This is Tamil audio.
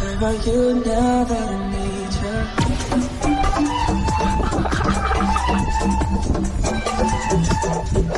Where are you now that I need you?